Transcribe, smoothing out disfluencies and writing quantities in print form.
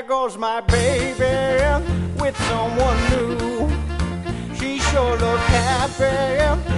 goes my baby with someone new. She sure looked happy